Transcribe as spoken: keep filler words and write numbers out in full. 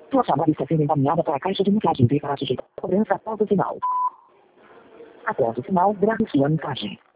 Sua chamada está sendo encaminhada para a caixa de mensagem para sujeitar a cobrança após o sinal. Após o sinal, grave sua mensagem.